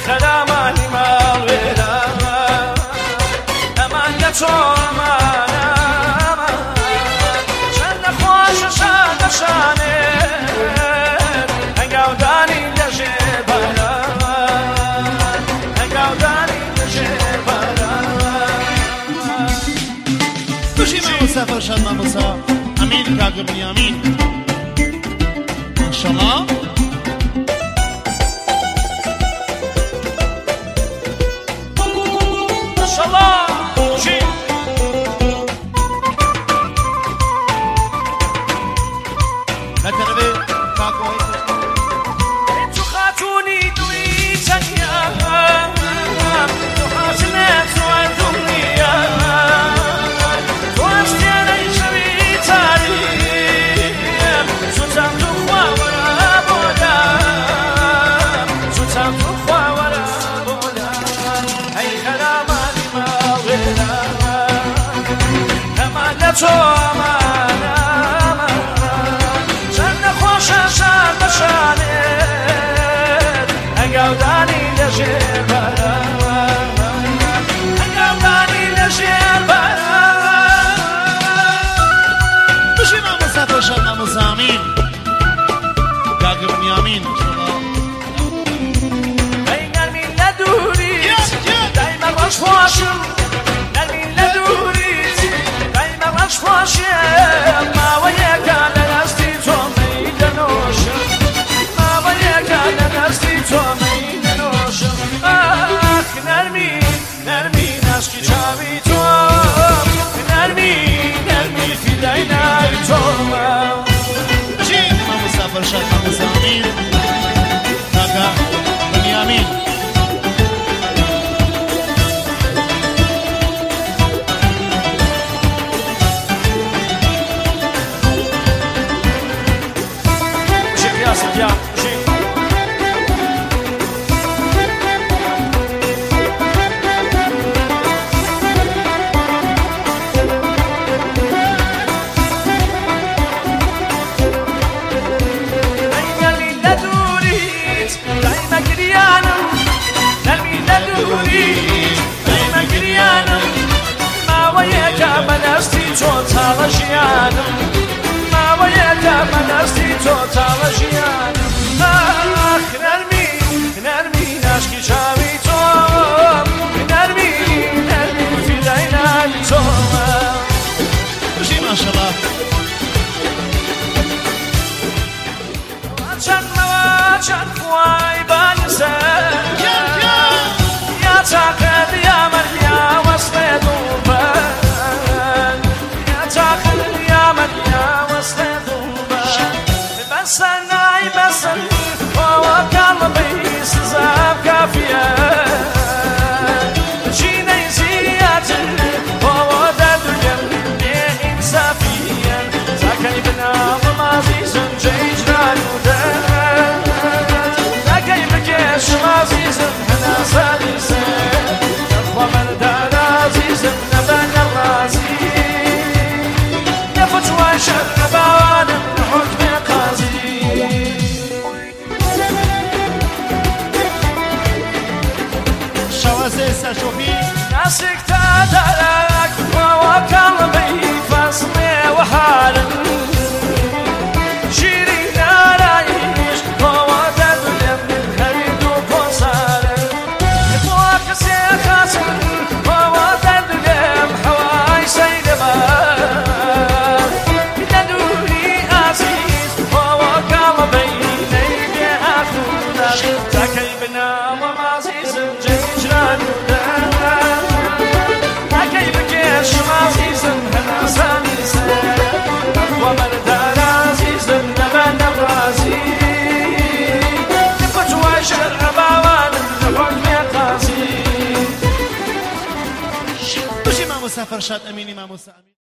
خەرامانی ماڵوێرە ئەمان لە تۆ ئەمانە چەند نەخۆشە شان دەشانێت هەنگاودانی لەژێر باران هەنگاودانی لەژێر باران توشی مامۆستا فەرشاد مامۆستا ئەمین کاکە بنیامین ماشەڵڵا تۆ ئەمانە چەند نەخۆشە شان دەشانێت هەنگاودانی لەژێر باران هەنگاودانی لەژێر باران توشی مامۆستا فەرشاد مامۆستا ئەمین کاکە بنیامین ئەی نەرمین لە دووریت دایمە ڕەش خۆشم نەرمین لە دووریت ڕەش خۆشیە ماوەیەکە لە دەستی تۆمەی دەنۆشم ماوەیەکە لە دەستی تۆمەی دەنۆشم ئاخ نەرمی نەرمی ناشکی چاوی تۆ نەرمی نەرمی فیدای ناوی تۆمە چی مامۆستا فەرشاد مامۆستا ئەمین کاکە بنیامین ماوەیەکە بەدەستی تۆ تاڵە ژیانم ئاخ نەرمی نەرمی ناشکی چاوی تۆ نەرمی نەرمی فیدای ناوی تۆمە توشی ماشەڵڵا چەندمەوە چەند خوای بانسەر یا چاقەت یا مەریا وەسڵێ دووبەر بسن ای بسن بابا قلبی سزاب کافیه چینه زیاد بابا درد و گرمی انصافیه زکی بنام عزیزم جیجران و درد زکی بکشم عزیزم هنا سالیسه نخوا مردان عزیزم نبن الرازی نفتوى شر بوانم حكم قاضي شوازي ساشوفي ناسك تدرك وقلبي فصلي وحالي شيري ناريش هو درد من خريد وقصار فوق سيخاسر هو درد من حواي سيدما فەرشاد ئەمینی مامۆستا ئەمین